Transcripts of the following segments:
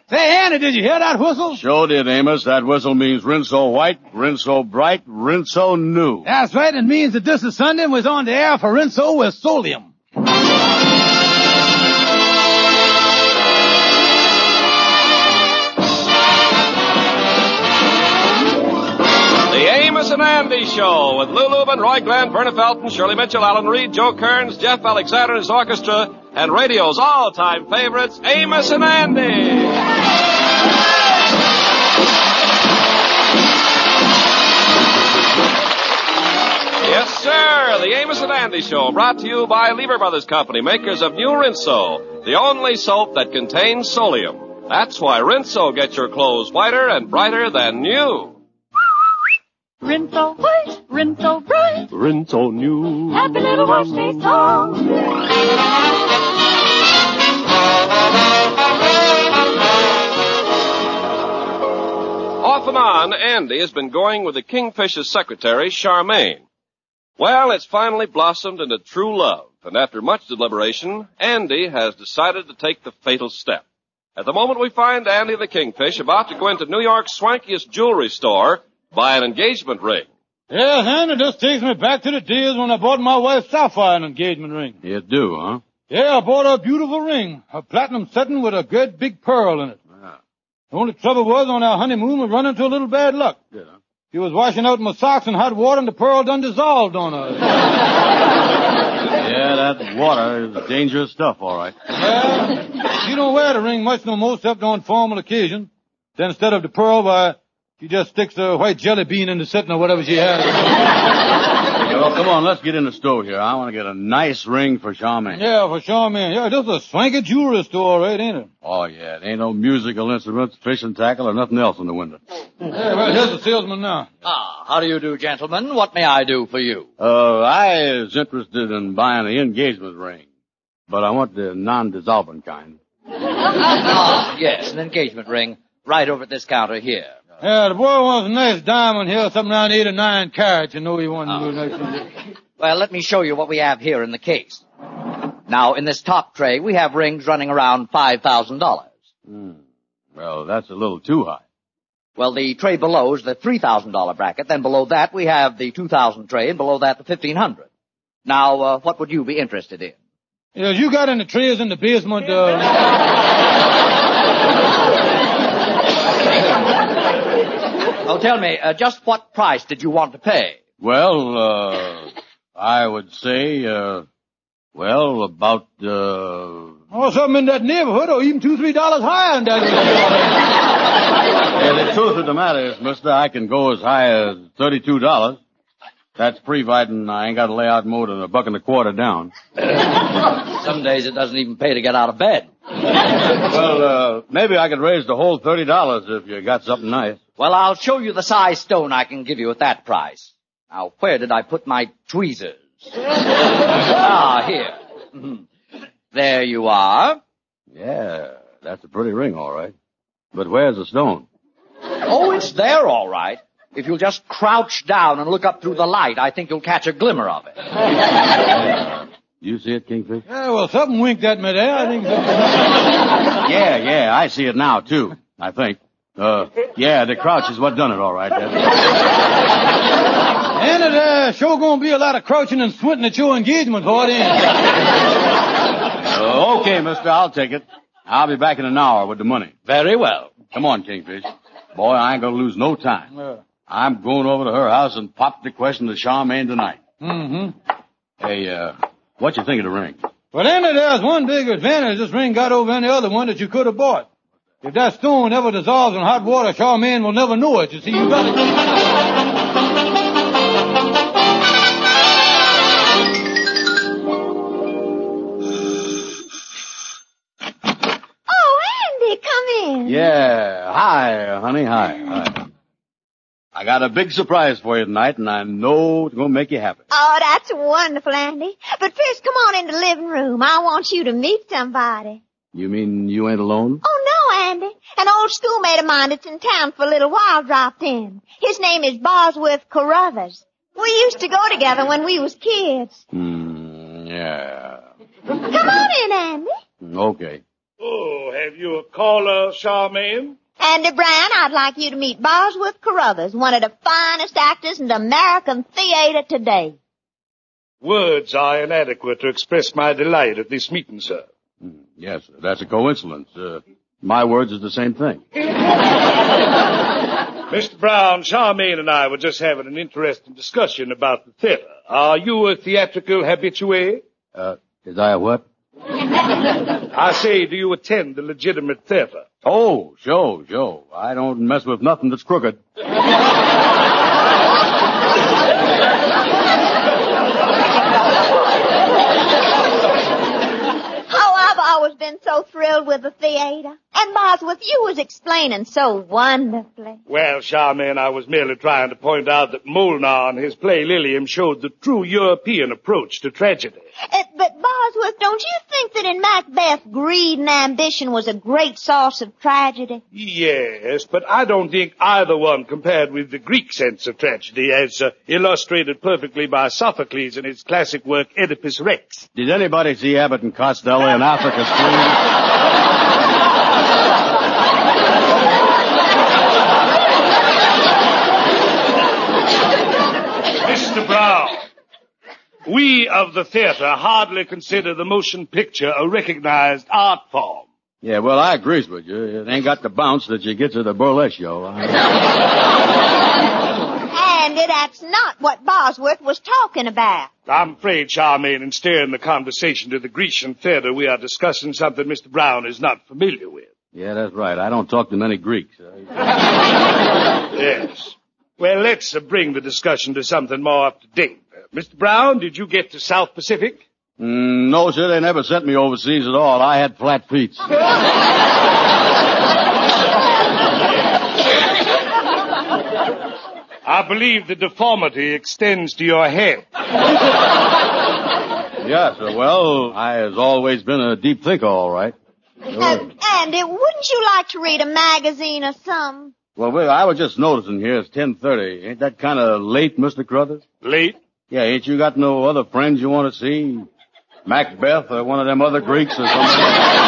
Say, Andy, did you hear that whistle? Sure did, Amos. That whistle means Rinso white, Rinso bright, Rinso new. That's right. It means that this is Sunday and was on the air for Rinso with Solium. The Amos and Andy Show with Lou Lubin, Roy Glenn, Verna Felton, Shirley Mitchell, Alan Reed, Joe Kearns, Jeff Alexander and his orchestra, and radio's all-time favorites, Amos and Andy. Yes, sir, the Amos and Andy Show, brought to you by Lever Brothers Company, makers of New Rinso, the only soap that contains Solium. That's why Rinso gets your clothes whiter and brighter than new. Rinso white, Rinso bright, Rinso new. happy little wash day song. Off and on, Andy has been going with the Kingfish's secretary, Charmaine. Well, it's finally blossomed into true love, and after much deliberation, Andy has decided to take the fatal step. At the moment, we find Andy the Kingfish about to go into New York's swankiest jewelry store, buy an engagement ring. Yes, Andy, this takes me back to the days when I bought my wife Sapphire an engagement ring. You do, huh? Yeah, I bought her a beautiful ring, a platinum setting with a great big pearl in it. Yeah. The only trouble was on our honeymoon we run into a little bad luck. Yeah. She was washing out my socks in hot water and the pearl done dissolved on her. Yeah, that water is dangerous stuff, all right. Yeah, she don't wear the ring much no more except on formal occasion. Then instead of the pearl, why, she just sticks a white jelly bean in the setting or whatever she has. Well, come on, let's get in the store here. I want to get a nice ring for Charmaine. Yeah, for sure, man. Yeah, this is a swanky jewelry store, right, ain't it? Oh, yeah, it ain't no musical instruments, fishing tackle, or nothing else in the window. Yeah, well, here's the salesman now. How do you do, gentlemen? What may I do for you? I was interested in buying the engagement ring, but I want the non-dissolving kind. Yes, an engagement ring. Right over at this counter here. Yeah, the boy wants a nice diamond here, something around 8 or 9 carats. You know he wants to do nice. Well, let me show you what we have here in the case. Now, in this top tray, we have rings running around $5,000. Well, that's a little too high. Well, the tray below is the $3,000 bracket. Then below that, we have the 2,000 tray, and below that, the 1,500. Now, what would you be interested in? Yeah, you got any trays in the basement, Oh, tell me, just what price did you want to pay? Well, I would say, about, Oh, something in that neighborhood, or even $2-3 higher than that. Yeah, the truth of the matter is, mister, I can go as high as $32. That's providing I ain't got to lay out more than $1.25 down. Some days it doesn't even pay to get out of bed. Well, maybe I could raise the whole $30 if you got something nice. Well, I'll show you the size stone I can give you at that price. Now, where did I put my tweezers? Here. There you are. Yeah, that's a pretty ring, all right. But where's the stone? Oh, it's there, all right. If you'll just crouch down and look up through the light, I think you'll catch a glimmer of it. You see it, Kingfish? Yeah, well, something winked at me there. I think so. Yeah, I see it now, too, I think. Yeah, the crouch is what done it, all right. And it sure gonna be a lot of crouching and squinting at your engagement for it, ain't it? Okay, mister, I'll take it. I'll be back in an hour with the money. Very well. Come on, Kingfish. Boy, I ain't gonna lose no time. I'm going over to her house and pop the question to Charmaine tonight. Mm-hmm. Hey, what you think of the ring? Well, then there's one big advantage this ring got over any other one that you could have bought. If that stone ever dissolves in hot water, Charmaine will never know it. You see, you got it. Oh, Andy, come in. Yeah, hi, honey, hi. I got a big surprise for you tonight, and I know it's going to make you happy. Oh, that's wonderful, Andy. But first, come on in the living room. I want you to meet somebody. You mean you ain't alone? Oh, no, Andy. An old schoolmate of mine that's in town for a little while dropped in. His name is Bosworth Carruthers. We used to go together when we was kids. Yeah. Come on in, Andy. Okay. Oh, Have you a caller, Charmaine? Andy Brown, I'd like you to meet Bosworth Carruthers, one of the finest actors in the American theater today. Words are inadequate to express my delight at this meeting, sir. Yes, that's a coincidence. My words is the same thing. Mr. Brown, Charmaine and I were just having an interesting discussion about the theater. Are you a theatrical habitué? Is I a what? I say, do you attend the legitimate theater? Oh, sure. I don't mess with nothing that's crooked. I've always been so thrilled with the theater. And Bosworth, you was explaining so wonderfully. Well, Charmaine, I was merely trying to point out that Molnar in his play Lilium showed the true European approach to tragedy. But Bosworth, don't you think that in Macbeth, greed and ambition was a great source of tragedy? Yes, but I don't think either one compared with the Greek sense of tragedy as illustrated perfectly by Sophocles in his classic work Oedipus Rex. Did anybody see Abbott and Costello in Africa Stream? Mr. Brown, we of the theater hardly consider the motion picture a recognized art form. Yeah, well, I agrees with you. It ain't got the bounce that you get to the burlesque show. And that's not what Bosworth was talking about. I'm afraid, Charmaine, in steering the conversation to the Grecian theater, we are discussing something Mr. Brown is not familiar with. Yeah, that's right. I don't talk to many Greeks. Yes. Well, let's bring the discussion to something more up to date. Mr. Brown, did you get to South Pacific? No, sir. They never sent me overseas at all. I had flat feet. I believe the deformity extends to your head. Yes, sir. Well, I has always been a deep thinker, all right. Andy, wouldn't you like to read a magazine or something? Well, I was just noticing here it's 10:30. Ain't that kind of late, Mr. Carruthers? Late? Yeah, ain't you got no other friends you want to see? Macbeth or one of them other Greeks or something?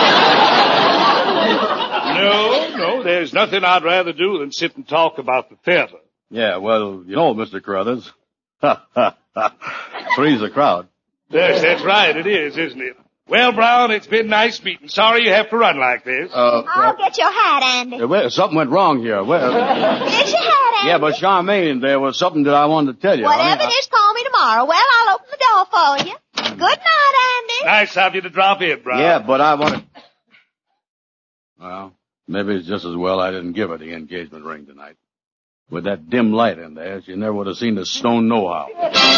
No, there's nothing I'd rather do than sit and talk about the theater. Yeah, well, you know, Mr. Carruthers. Three's the crowd. Yes, that's right, it is, isn't it? Well, Brown, it's been nice meeting. Sorry you have to run like this. I'll get your hat, Andy. Something went wrong here. Get your hat, Andy. Yeah, but Charmaine, there was something that I wanted to tell you. Whatever it is, call me tomorrow. Well, I'll open the door for you. Good night, Andy. Nice of you to drop in, Brown. Yeah, but I wanted... Well, maybe it's just as well I didn't give her the engagement ring tonight. With that dim light in there, she never would have seen the stone know-how.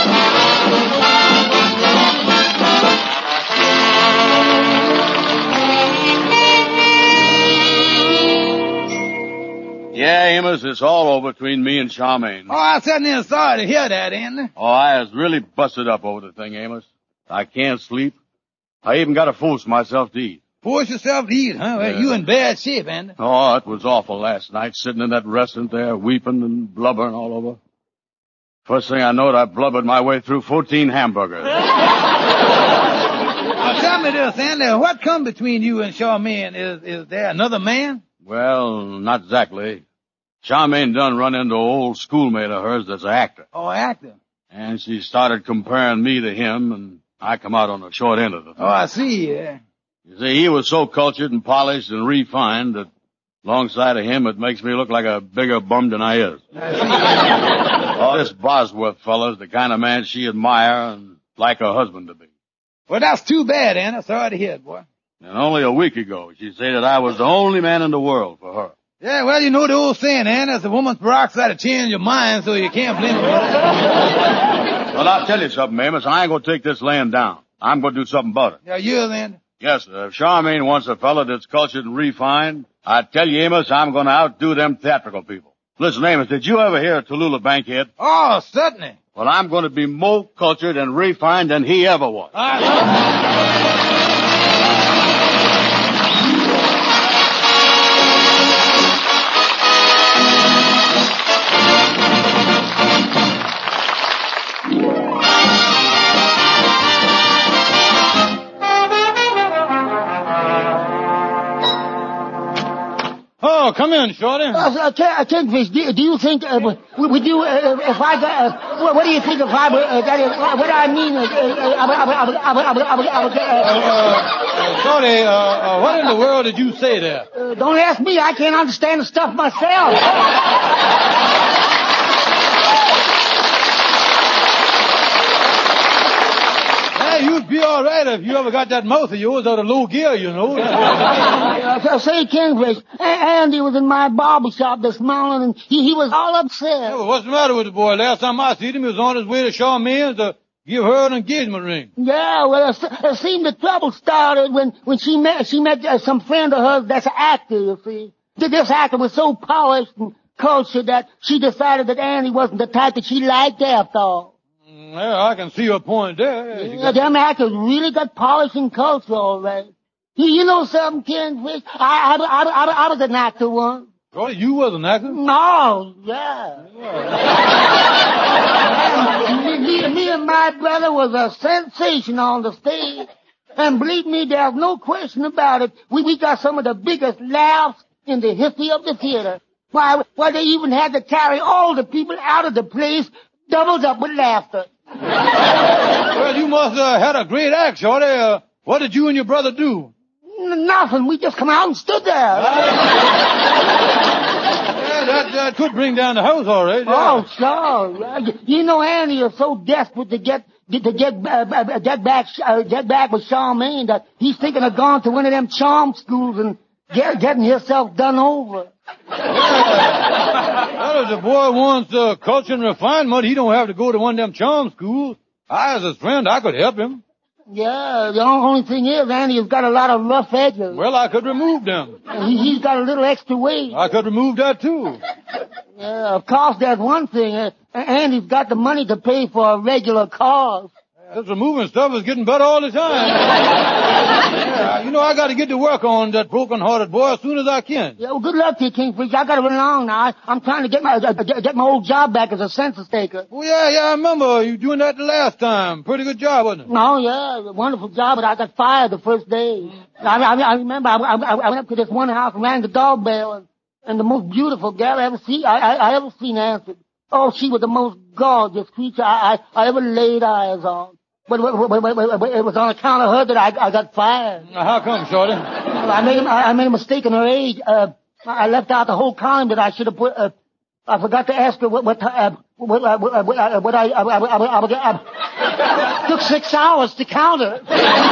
Yeah, Amos, it's all over between me and Charmaine. Oh, I'm certainly sorry to hear that, Andy. Oh, I was really busted up over the thing, Amos. I can't sleep. I even got to force myself to eat. Force yourself to eat, huh? Well, you in bad shape, Andy. Oh, it was awful last night, sitting in that restaurant there, weeping and blubbering all over. First thing I knowed, I blubbered my way through 14 hamburgers. Now, tell me this, Andy. What come between you and Charmaine? Is there another man? Well, not exactly. Charmaine done run into an old schoolmate of hers that's an actor. Oh, actor. And she started comparing me to him, and I come out on the short end of the thing. Oh, I see, yeah. You see, he was so cultured and polished and refined that alongside of him it makes me look like a bigger bum than I is. Oh, this Bosworth fella's the kind of man she admire and like her husband to be. Well, that's too bad, Andy. Sorry to hear it, boy. And only a week ago she said that I was the only man in the world for her. Yeah, well, you know the old saying, Andy, it's a woman's peroxide to change your mind, so you can't blame her. Well, I'll tell you something, Amos. I ain't gonna take this laying down. I'm gonna do something about it. Yeah, yours, Andy. Yes, sir. If Charmaine wants a fella that's cultured and refined, I tell you, Amos, I'm gonna outdo them theatrical people. Listen, Amos, did you ever hear of Tallulah Bankhead? Oh, certainly. Well, I'm gonna be more cultured and refined than he ever was. Oh, come in, Shorty. Kingfish, do you think, would you, if I got, what do you think if I, what I mean, Shorty, what in the world did you say there? Don't ask me, I can't understand the stuff myself. You'd be all right if you ever got that mouth of yours out of low gear, you know. Say, Kingfish, Andy was in my barber shop this morning, and he was all upset. Yeah, well, what's the matter with the boy? Last time I seen him, he was on his way to Charmaine's to give her an engagement ring. Yeah, well, it seemed the trouble started when she met some friend of hers that's an actor, you see. This actor was so polished and cultured that she decided that Andy wasn't the type that she liked after all. Yeah, I can see your point there. Yeah, them actors really got polish and culture, all right. You know something, Kingfish? I was an actor once. Oh, you was an actor? No, yeah. Me and my brother was a sensation on the stage. And believe me, there's no question about it. We got some of the biggest laughs in the history of the theater. Why, they even had to carry all the people out of the place, doubled up with laughter. Well, you must have had a great act, Shorty. What did you and your brother do? Nothing. We just come out and stood there. Yeah, that could bring down the house, all right. Yeah. Oh, sure. You know, Andy is so desperate to get back with Charmaine that he's thinking of going to one of them charm schools and getting himself done over. Well, if the boy wants culture and refinement, he don't have to go to one of them charm schools. I, as his friend, I could help him. Yeah, the only thing is, Andy has got a lot of rough edges. Well, I could remove them. He's got a little extra weight. I could remove that, too. Yeah, of course, there's one thing. Andy's got the money to pay for a regular car. This removing stuff is getting better all the time. Yeah, you know, I got to get to work on that broken-hearted boy as soon as I can. Yeah, well, good luck to you, Kingfish. I got to run along now. I'm trying to get my old job back as a census taker. Oh, yeah, I remember you doing that the last time. Pretty good job, wasn't it? Oh, yeah, wonderful job, but I got fired the first day. I remember I went up to this one house and rang the doorbell, and the most beautiful gal I ever seen answered. Oh, she was the most gorgeous creature I ever laid eyes on. But it was on account of her that I got fired. How come, Shorty? Well, I made a mistake in her age. I left out the whole column that I should have put. I forgot to ask her what I took 6 hours to count her.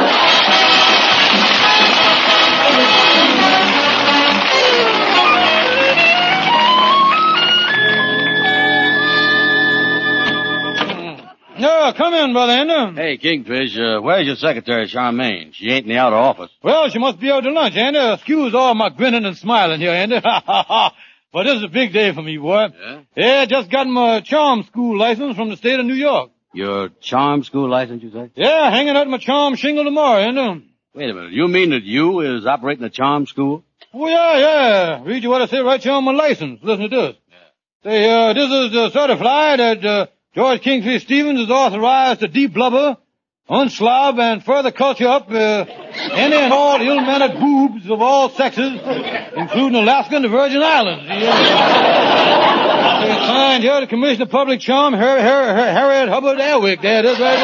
No, come in, Brother Andy. Hey, Kingfish, where's your secretary, Charmaine? She ain't in the outer office. Well, she must be out to lunch, Andy. Excuse all my grinning and smiling here, Andy. But this is a big day for me, boy. Yeah? Yeah, just got my charm school license from the state of New York. Your charm school license, you say? Yeah, hanging out my charm shingle tomorrow, Andy. Wait a minute. You mean that you is operating a charm school? Oh, yeah. Read you what I say right here on my license. Listen to this. Yeah. Say, this is the certify that, George Kingfish Stevens is authorized to de-blubber, unslob, and further culture up any and all ill-mannered boobs of all sexes, including Alaska and the Virgin Islands. They signed here the Commissioner of Public Charm, Harriet Hubbard Airwick. There it is right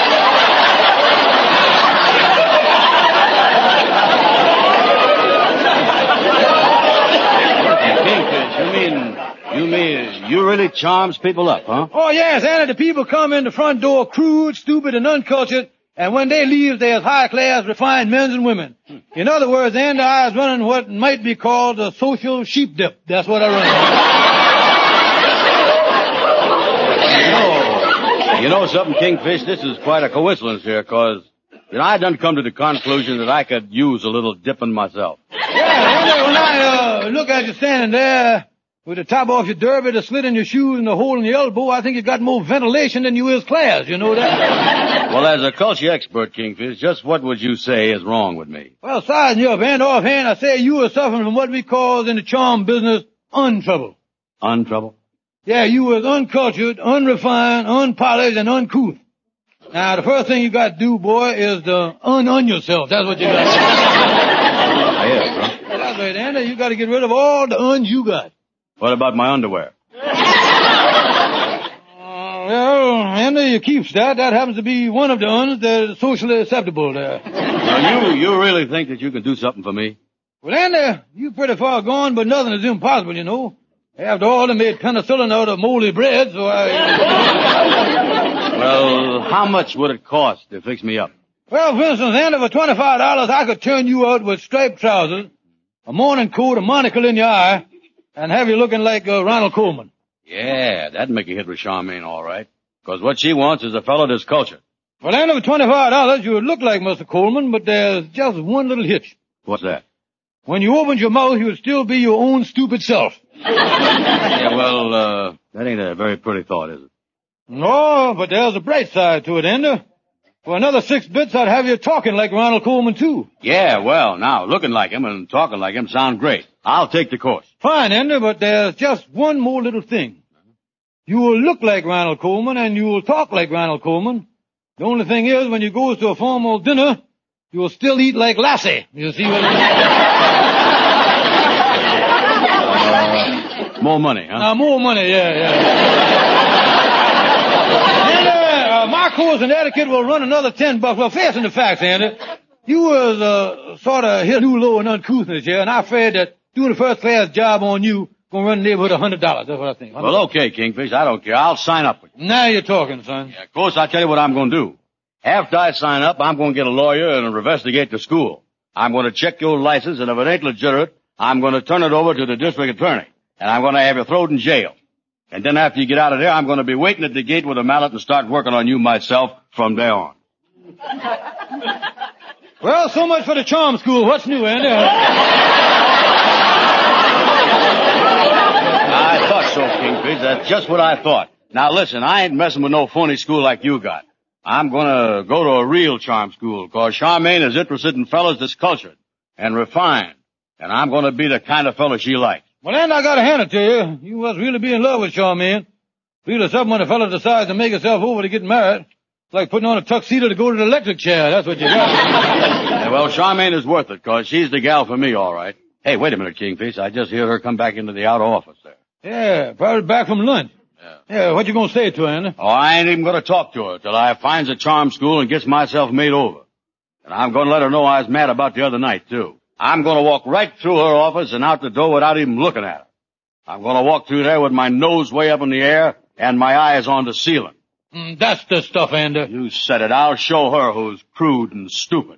there. You mean you really charms people up, huh? Oh, yes, Andy, the people come in the front door crude, stupid, and uncultured, and when they leave, they're high-class, refined men and women. In other words, Andy, I is running what might be called a social sheep dip. That's what I run. You know something, Kingfish? This is quite a coincidence here, because I done come to the conclusion that I could use a little dipping myself. Yeah, Andy, when I look at you standing there, with the top off your derby, the slit in your shoes, and the hole in your elbow, I think you got more ventilation than you is class, you know that? Well, as a culture expert, Kingfish, just what would you say is wrong with me? Well, sizing you up hand offhand, I say you are suffering from what we call in the charm business, untrouble. Untrouble? Yeah, you was uncultured, unrefined, unpolished, and uncouth. Now, the first thing you got to do, boy, is to un yourself. That's what you got to do. Yeah, bro. That's right, Andy. You got to get rid of all the uns you got. What about my underwear? Well, Andy, you keeps that. That happens to be one of the uns that is socially acceptable there. Now, you really think that you can do something for me? Well, Andy, you pretty far gone, but nothing is impossible, you know. After all, they made penicillin out of moldy bread, so Well, how much would it cost to fix me up? Well, for instance, Andy, for $25, I could turn you out with striped trousers, a morning coat, a monocle in your eye, and have you looking like Ronald Coleman. Yeah, that'd make a hit with Charmaine, all right. Because what she wants is a fellow that's cultured. Well, Andy, for $25, you would look like Mr. Coleman, but there's just one little hitch. What's that? When you opened your mouth, you would still be your own stupid self. Yeah, well, that ain't a very pretty thought, is it? No, but there's a bright side to it, Andy. For another 6 bits, I'd have you talking like Ronald Coleman, too. Yeah, well, now, looking like him and talking like him sound great. I'll take the course. Fine, Andy, but there's just one more little thing. You will look like Ronald Coleman, and you will talk like Ronald Coleman. The only thing is, when you go to a formal dinner, you will still eat like Lassie. You see what I mean? More money, huh? More money, yeah. My course in etiquette will run another $10. Well, facing the facts, Andy, you was sort of hit too low in uncouthness here, and I'm afraid that doing a first-class job on you gonna run the neighborhood $100. That's what I think. $100. Well, okay, Kingfish, I don't care. I'll sign up with you. Now you're talking, son. Yeah, of course, I'll tell you what I'm gonna do. After I sign up, I'm gonna get a lawyer and investigate the school. I'm gonna check your license, and if it ain't legitimate, I'm gonna turn it over to the district attorney, and I'm gonna have you thrown in jail. And then after you get out of there, I'm going to be waiting at the gate with a mallet and start working on you myself from there on. Well, so much for the charm school. What's new, Andy? I thought so, Kingfish. That's just what I thought. Now listen, I ain't messing with no phony school like you got. I'm going to go to a real charm school, because Charmaine is interested in fellas that's cultured and refined. And I'm going to be the kind of fella she likes. Well, then I gotta hand it to you. You must really be in love with Charmaine. Really something when a fella decides to make himself over to get married. It's like putting on a tuxedo to go to the electric chair. That's what you got. Yeah, well, Charmaine is worth it, because she's the gal for me, all right. Hey, wait a minute, Kingfish. I just heard her come back into the outer office there. Yeah, probably back from lunch. Yeah, what you gonna say to her, Andy? Oh, I ain't even gonna talk to her till I finds a charm school and gets myself made over. And I'm gonna let her know I was mad about the other night, too. I'm going to walk right through her office and out the door without even looking at her. I'm going to walk through there with my nose way up in the air and my eyes on the ceiling. That's the stuff, Andy. You said it. I'll show her who's crude and stupid.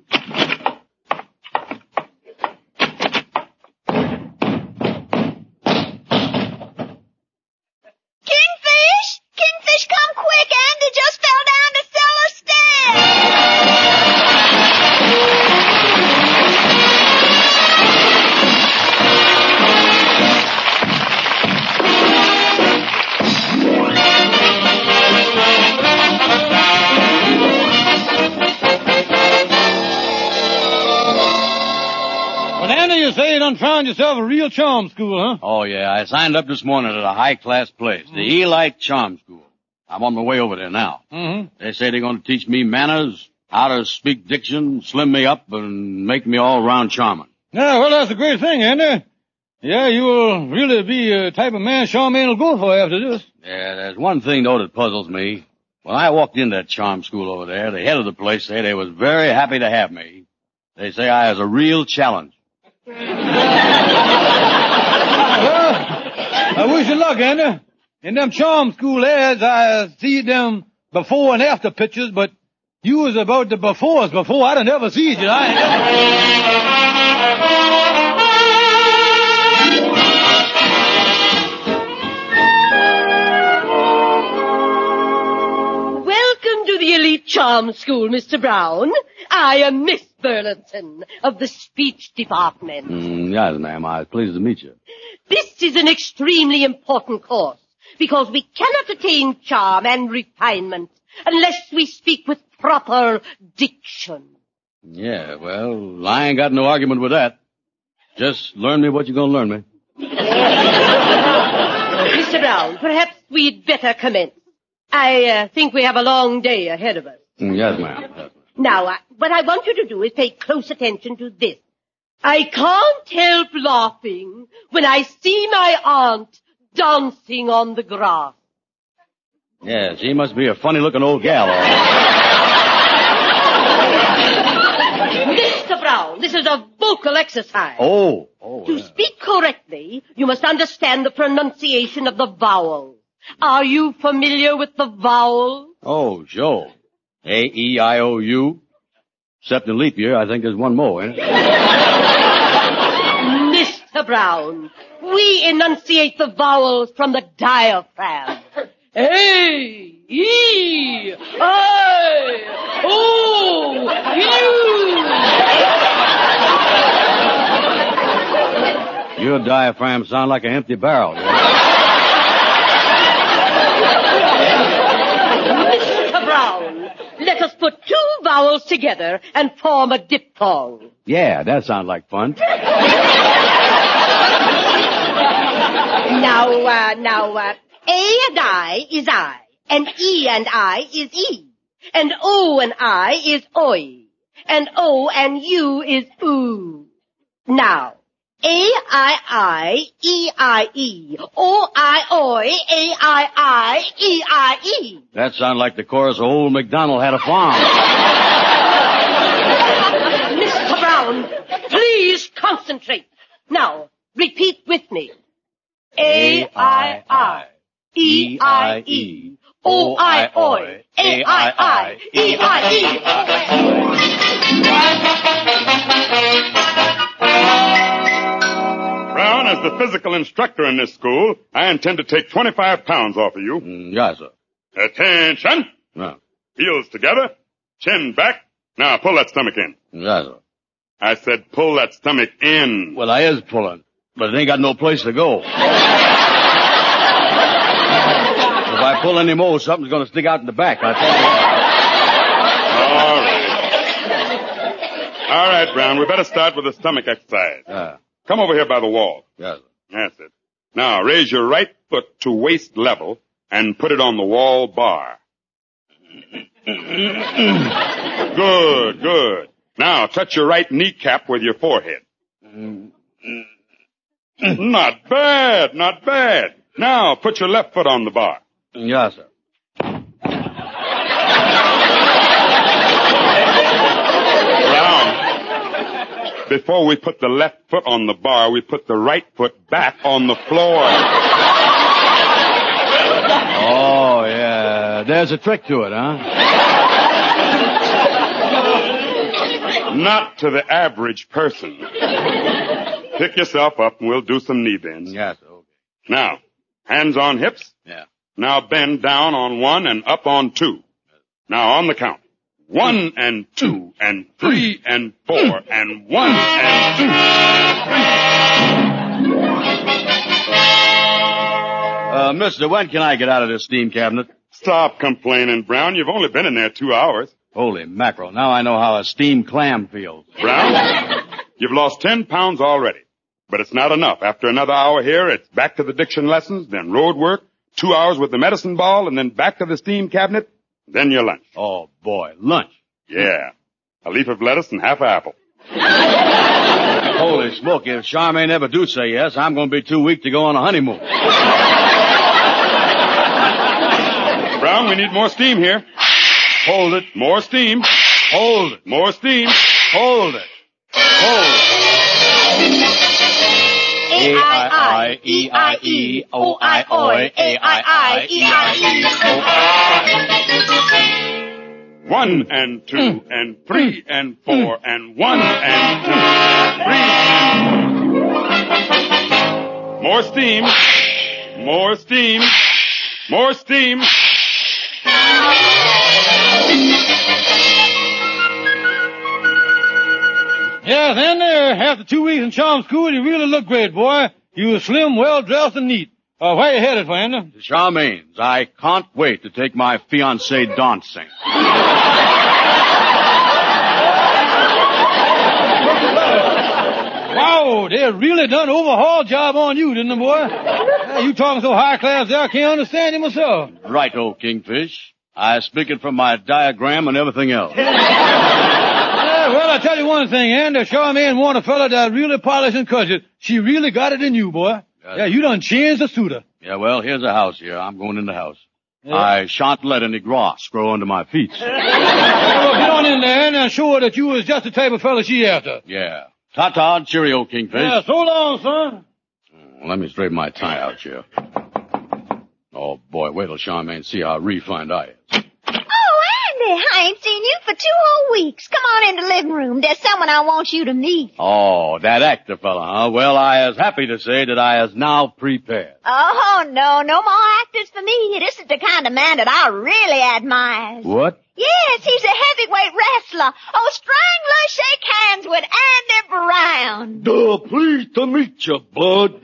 Kingfish! Kingfish, come quick! Andy just fell down the cellar stairs! You say you done found yourself a real charm school, huh? Oh, yeah. I signed up this morning at a high-class place, the Elite Charm School. I'm on my way over there now. Mm-hmm. They say they're going to teach me manners, how to speak diction, slim me up, and make me all-round charming. Yeah, well, that's a great thing, Andy. Yeah, you will really be a type of man Charmaine will go for after this. Yeah, there's one thing, though, that puzzles me. When I walked into that charm school over there, the head of the place said they was very happy to have me. They say I was a real challenge. Well, I wish you luck, Andy. In them charm school ads, I see them before and after pictures, but you was about the befores before. I done never seen you. Welcome to the Elite Charm School, Mr. Brown. I am Miss Burlington of the speech department. Yes, ma'am. I was pleased to meet you. This is an extremely important course because we cannot attain charm and refinement unless we speak with proper diction. Yeah, well, I ain't got no argument with that. Just learn me what you're going to learn me. Mr. Brown, perhaps we'd better commence. I think we have a long day ahead of us. Yes, ma'am. Yes, ma'am. Now, what I want you to do is pay close attention to this. I can't help laughing when I see my aunt dancing on the grass. Yeah, she must be a funny-looking old gal. Mr. Brown, this is a vocal exercise. To To speak correctly, you must understand the pronunciation of the vowels. Are you familiar with the vowels? Oh, sure. A-E-I-O-U. Except in leap year, I think there's one more, ain't it? Mr. Brown, we enunciate the vowels from the diaphragm. A, E, I, O, U. Your diaphragm sound like an empty barrel. Mr. Brown, let us put two vowels together and form a diphthong. Yeah, that sounds like fun. Now, A and I is I, and E and I is E, and O and I is oi, and O and U is oo. Now, A-I-I, E-I-E, O-I-Oi, A-I-I, E-I-E. That sounds like the chorus of Old MacDonald Had a Farm. Mr. Brown, please concentrate. Now, repeat with me. A-I-I, E-I-E, O-I-Oi, A-I-I, E-I-E. Brown, as the physical instructor in this school, I intend to take 25 pounds off of you. Yes, sir. Attention. No. Heels together. Chin back. Now, pull that stomach in. Yes, sir. I said pull that stomach in. Well, I is pulling, but it ain't got no place to go. If I pull any more, something's going to stick out in the back. I tell you. All right, Brown, we better start with the stomach exercise. Come over here by the wall. Yes, sir. That's it. Now, raise your right foot to waist level and put it on the wall bar. Good, good. Now, touch your right kneecap with your forehead. Not bad, not bad. Now, put your left foot on the bar. Yes, sir. Before we put the left foot on the bar, we put the right foot back on the floor. Oh, yeah. There's a trick to it, huh? Not to the average person. Pick yourself up and we'll do some knee bends. Yes, okay. Now, hands on hips. Yeah. Now bend down on 1 and up on 2. Now on the count. 1 and 2 and 3 and 4 and 1 and 2. Mister, when can I get out of this steam cabinet? Stop complaining, Brown. You've only been in there 2 hours. Holy mackerel. Now I know how a steamed clam feels. Brown, you've lost 10 pounds already. But it's not enough. After another hour here, it's back to the diction lessons, then road work, 2 hours with the medicine ball, and then back to the steam cabinet, then your lunch. Oh, boy. Lunch? Yeah. A leaf of lettuce and half an apple. Holy smoke. If Charmaine ever do say yes, I'm going to be too weak to go on a honeymoon. Brown, we need more steam here. Hold it. More steam. Hold it. More steam. Hold it. Hold it. A-I-I-E-I-E, O-I-O-I, A-I-I-E-I-E. 1 and 2 and 3 and 4 and 1 and 2, 3 and 4. More steam. More steam. More steam. Yes, and after 2 weeks in charm school, you really look great, boy. You were slim, well-dressed, and neat. Where you headed, Fernando? Charmaine's. I can't wait to take my fiancée dancing. Wow, they really done an overhaul job on you, didn't they, boy? You talking so high class there, I can't understand you myself. Right, old Kingfish. I speak it from my diagram and everything else. Well, I'll tell you one thing, Andy. Charmaine want a fella that really polished and cultured. She really got it in you, boy. Yeah, you done changed the suitor. Yeah, well, here's a house here. I'm going in the house. Yeah. I shan't let any grass grow under my feet. Well, get on in there and show her that you was just the type of fella she after. Yeah. Ta-ta, cheerio, Kingfish. Yeah, so long, son. Let me straighten my tie out here. Oh, boy, wait till Charmaine see how refined I am. Oh, Andy, I ain't seen you for 2 whole weeks. Come on in the living room. There's someone I want you to meet. Oh, that actor fella, huh? Well, I is happy to say that I is now prepared. Oh, no more actors for me. This is the kind of man that I really admire. What? Yes, he's a heavyweight wrestler. Oh, Strangler, shake hands with Andy Brown. Pleased to meet you, bud.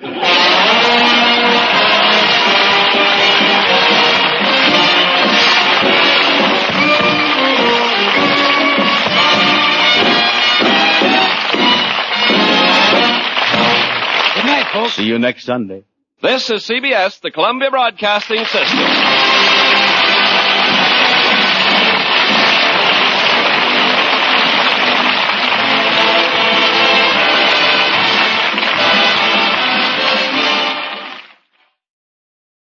Good night, folks. See you next Sunday. This is CBS, the Columbia Broadcasting System.